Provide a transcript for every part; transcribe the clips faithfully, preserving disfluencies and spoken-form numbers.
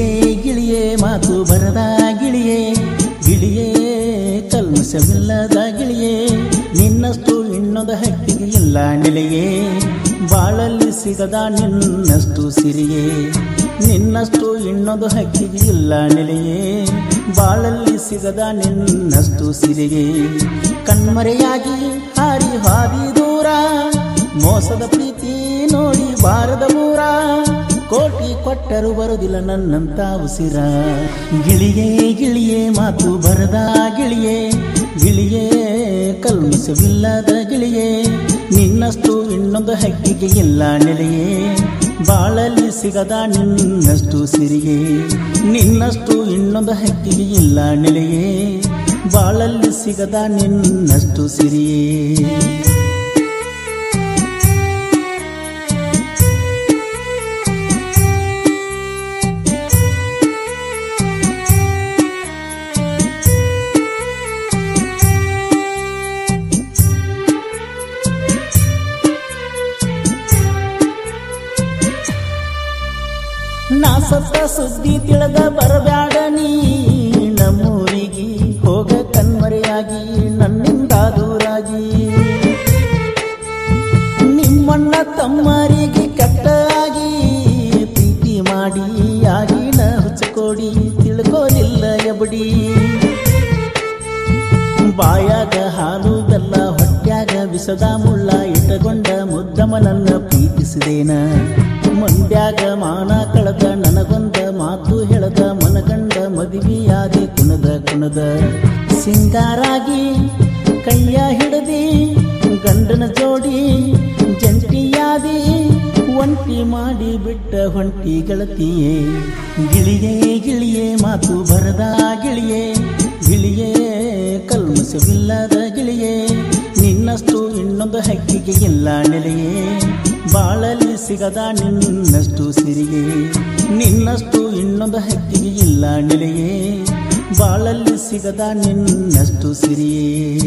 ಗಿಳಿಯೇ ಗಿಳಿಯೇ ಮಾತು ಬರದ ಗಿಳಿಯೇ ಗಿಳಿಯೇ ಕಲ್ಮಶವಿಲ್ಲದ ಗಿಳಿಯೇ ನಿನ್ನಷ್ಟು ಇನ್ನೊಂದು ಹಕ್ಕಿಗೆ ಇಲ್ಲ ನೆಲೆಯೇ ಬಾಳಲ್ಲಿ ಸಿಗದ ನಿನ್ನಷ್ಟು ಸಿರಿಯೇ ನಿನ್ನಷ್ಟು ಇನ್ನೊಂದು ಹಕ್ಕಿಗೆ ಇಲ್ಲ ನೆಲೆಯೇ ಬಾಳಲ್ಲಿ ಸಿಗದ ನಿನ್ನಷ್ಟು ಸಿರಿಯೇ ಕಣ್ಮರೆಯಾಗಿ ಹಾರಿ ಹಾದಿ ದೂರ ಮೋಸದ ಪ್ರೀತಿ ನೋಡಿ ಬಾರದ ಮೂರ ಕೋಟಿ ಕೊಟ್ಟರು ಬರುವುದಿಲ್ಲ ನನ್ನಂತ ಉಸಿರ ಗಿಳಿಯೇ ಗಿಳಿಯೇ ಮಾತು ಬರದ ಗಿಳಿಯೇ ಗಿಳಿಯೇ ಕಲ್ಮಶವಿಲ್ಲದ ಗಿಳಿಯೇ ನಿನ್ನಷ್ಟು ಇನ್ನೊಂದು ಹಕ್ಕಿಗೆ ಇಲ್ಲ ನೆಲೆಯೇ ಬಾಳಲ್ಲಿ ಸಿಗದ ನಿನ್ನಷ್ಟು ಸಿರಿಯೇ ನಿನ್ನಷ್ಟು ಇನ್ನೊಂದು ಹಕ್ಕಿಗೆ ಇಲ್ಲ ನೆಲೆಯೇ ಬಾಳಲ್ಲಿ ಸಿಗದ ನಿನ್ನಷ್ಟು ಸಿರಿಯೇ ನಾ ಸತ್ತ ಸುದ್ದಿ ತಿಳಿದ ಬರಬ್ಯಾಡ ನೀ ನಮ್ಮೂರಿಗೆ ಹೋಗ ಕಣ್ಮರೆಯಾಗಿ ನನ್ನಿಂದ ದೂರಾಗಿ ನಿಮ್ಮಣ್ಣ ತಮ್ಮರಿಗೆ ಕೆಟ್ಟಾಗಿ ಪ್ರೀತಿ ಮಾಡಿ ಆಗಿನ ಹುಚ್ಚಕೋಡಿ ತಿಳ್ಕೋಲಿಲ್ಲ ಎಬಡಿ ಬಾಯಾಗ ಹಾಲು ಬೆಲ್ಲ ಹೊಟ್ಯಾಗ ವಿಷದ ಮುಳ್ಳ ಇಟ್ಟಗೊಂಡ ಮುದ್ದಮ್ಮನನ್ನ ಪ್ರೀತಿಸಿದೇನ ಮಂಡ್ಯಾಗ ಮಾನ ಕಳೆದ ನನಗೊಂದ ಮಾತು ಹೇಳದ ಮನಗಂಡ ಮದುವೆಯಾದಿ ಕುಣದ ಕುಣದ ಸಿಂಗಾರಾಗಿ ಕೈಯ ಹಿಡದಿ ಗಂಡನ ಜೋಡಿ ಜಂಟಿಯಾದಿ ಒಂಟಿ ಮಾಡಿ ಬಿಟ್ಟ ಹೊಂಟಿ ಗೆಳತಿಯೇ ಗಿಳಿಯೇ ಗಿಳಿಯೇ ಮಾತು ಬರದ ಗಿಳಿಯೇ ಗಿಳಿಯೇ ಕಲ್ಮಶವಿಲ್ಲದ ಗಿಳಿಯೇ ನಿನ್ನಷ್ಟು ಇನ್ನೊಂದು ಹಕ್ಕಿಗೆ ಇಲ್ಲ ನೆಲೆಯೇ ಬಾಳಲ್ಲಿ ಸಿಗದ ನಿನ್ನಷ್ಟು ಸಿರಿಯೇ ನಿನ್ನಷ್ಟು ಇನ್ನೊಂದು ಹಕ್ಕಿಗೆ ಇಲ್ಲ ನೆಲೆಯೇ ಬಾಳಲ್ಲಿ ಸಿಗದ ನಿನ್ನಷ್ಟು ಸಿರಿಯೇ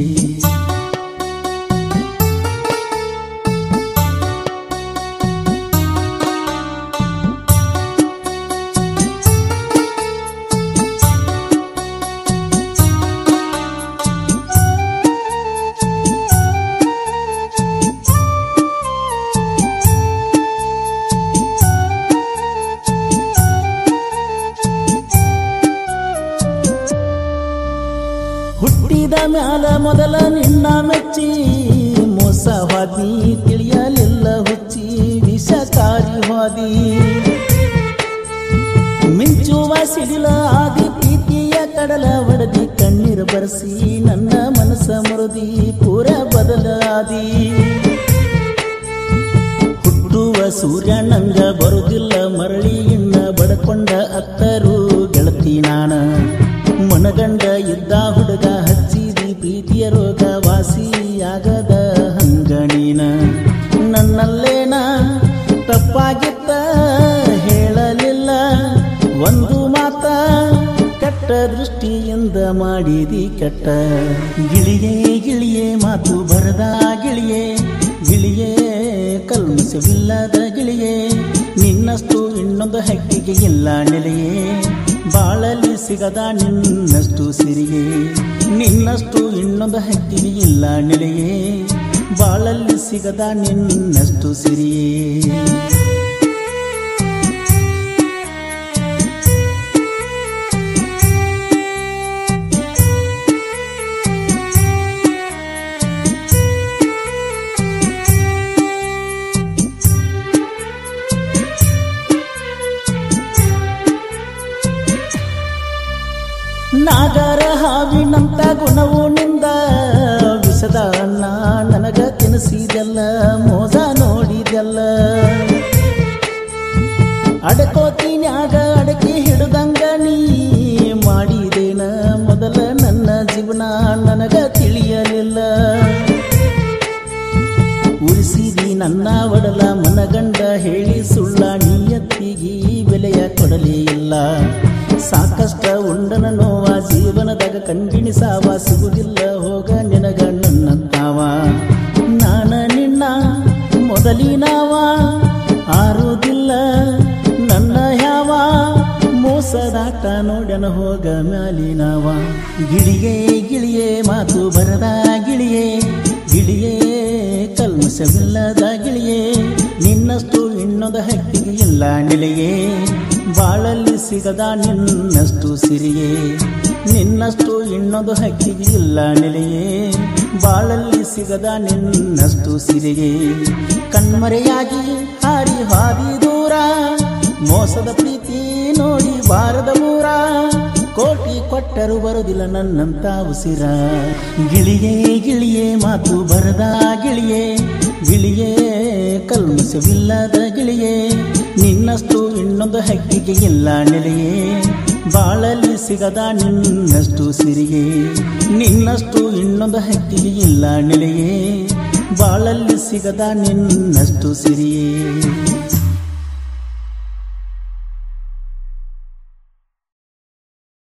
ಹುಟ್ಟಿದ ಮ್ಯಾಲ ಮೊದಲ ನಿನ್ನ ಮೆಚ್ಚಿ ಮೋಸ ಹಾದಿ ತಿಳಿಯಲಿಲ್ಲ ಹುಚ್ಚಿ ವಿಷಕಾರಿ ಹಾದಿ ಮಿಂಚುವ ಸಿಡಿಲ ಆದಿ ಪ್ರೀತಿಯ ಕಡಲ ಒಡದಿ ಕಣ್ಣೀರು ಬರೆಸಿ ನನ್ನ ಮನಸ್ಸ ಮುರಿದಿ ಪೂರ ಬದಲಾದಿ ಹುಟ್ಟುವ ಸೂರ್ಯ ನಂಗ ಬರುವುದಿಲ್ಲ ಮರಳಿ ಇನ್ನ ಬಡಕೊಂಡ ಅತ್ತರು ಗೆಳತಿ ನಾನ ಮನಗಂಡ ಇದ್ದ ಹುಡುಗ ಹಚ್ಚಿದಿ ಪ್ರೀತಿಯ ರೋಗ ವಾಸಿಯಾಗದ ಹಂಗಣೀನ ನನ್ನಲ್ಲೇನ ತಪ್ಪಾಗಿತ್ತ ಹೇಳಲಿಲ್ಲ ಒಂದು ಮಾತ ಕೆಟ್ಟ ದೃಷ್ಟಿಯಿಂದ ಮಾಡಿದಿ ಕೆಟ್ಟ ಗಿಳಿಯೇ ಗಿಳಿಯೇ ಮಾತು ಬರದ ಗಿಳಿಯೇ ಗಿಳಿಯೇ ಕಲ್ಮಶವಿಲ್ಲದ ಗಿಳಿಯೇ ನಿನ್ನಷ್ಟು ಇನ್ನೊಂದು ಹಕ್ಕಿಗೆ ಇಲ್ಲ ನೆಲೆಯೇ ಬಾಳಲ್ಲಿ ಸಿಗದ ನಿನ್ನಷ್ಟು ಸಿರಿಯೇ ನಿನ್ನಷ್ಟು ಇನ್ನೊಂದು ಹಕ್ಕಿಗೆ ಇಲ್ಲ ನೆಲೆಯೇ ಬಾಳಲ್ಲಿ ಸಿಗದ ನಿನ್ನಷ್ಟು ಸಿರಿಯೇ ನಾಗರ ಹಾವಿನಂತ ಗುಣವು ನಿಂದ ವಿಷದ ಅನ್ನ ನನಗ ತಿನಿಸಿದೆಲ್ಲ ಮೋಸ ನೋಡಿದೆಲ್ಲ ಅಡಕೋತಿನ್ಯಾಗ ಅಡಕಿ ಹಿಡ್ದಂಗ ನೀ ಮಾಡಿದೇನ ಮೊದಲ ನನ್ನ ಜೀವನ ನನಗ ತಿಳಿಯಲಿಲ್ಲ ಉಳಿಸಿದಿ ನನ್ನ ಒಡಲ ಮನಗಂಡ ಹೇಳಿ ಸುಳ್ಳ ನಿಯತ್ತಿಗೆ ಬೆಲೆಯ ಕೊಡಲೇ ಇಲ್ಲ ಸಾಕಷ್ಟ ಉಂಡನ ನೋವ ಜೀವನದಾಗ ಕಂಡಿನಿ ಸಾವ ಸಿಗುವುದಿಲ್ಲ ಹೋಗ ನಿನಗ ನನ್ನಂತಾವ ನಾನ ನಿನ್ನ ಮೊದಲಿನವ ಆರುವುದಿಲ್ಲ ನನ್ನ ಯಾವ ಮೋಸ ವಯಸ್ಸದಾಟ ನೋಡನ ಹೋಗ ಮ್ಯಾಲಿನವ ಗಿಳಿಯೇ ಗಿಳಿಯೇ ಮಾತು ಬರದ ಗಿಳಿಯೇ ಗಿಳಿಯೇ ಕಲ್ಮಶವಿಲ್ಲದ ಗಿಳಿಯೇ ನಿನ್ನಷ್ಟು ಇನ್ನೊಂದು ಹಕ್ಕಿಗೆ ಇಲ್ಲ ನೆಲೆಯೇ ಬಾಳಲ್ಲಿ ಸಿಗದ ನಿನ್ನಷ್ಟು ಸಿರಿಯೇ ನಿನ್ನಷ್ಟು ಇನ್ನೊಂದು ಹಕ್ಕಿಗೆ ಇಲ್ಲ ನೆಲೆಯೇ ಬಾಳಲ್ಲಿ ಸಿಗದ ನಿನ್ನಷ್ಟು ಸಿರಿಯೇ ಕಣ್ಮರೆಯಾಗಿ ಹಾರಿ ಹಾದಿ ದೂರ ಮೋಸದ ಪ್ರೀತಿ ನೋಡಿ ಬಾರದ ಮೂರ ಕೋಟಿ ಕೊಟ್ಟರು ಬರುವುದಿಲ್ಲ ನನ್ನಂತ ಉಸಿರ ಗಿಳಿಯೇ ಗಿಳಿಯೇ ಮಾತು ಬರದ ಗಿಳಿಯೇ ಗಿಳಿಯೇ ಕಲ್ಮಶವಿಲ್ಲದ ಗಿಳಿಯೇ ನಿನ್ನಷ್ಟು ಇನ್ನೊಂದು ಹಕ್ಕಿಗೆ ಇಲ್ಲ ನೆಲೆಯೇ ಬಾಳಲ್ಲಿ ಸಿಗದ ನಿನ್ನಷ್ಟು ಸಿರಿಯೇ ನಿನ್ನಷ್ಟು ಇನ್ನೊಂದು ಹಕ್ಕಿಗೆ ಇಲ್ಲ ನೆಲೆಯೇ ಬಾಳಲ್ಲಿ ಸಿಗದ ನಿನ್ನಷ್ಟು ಸಿರಿಯೇ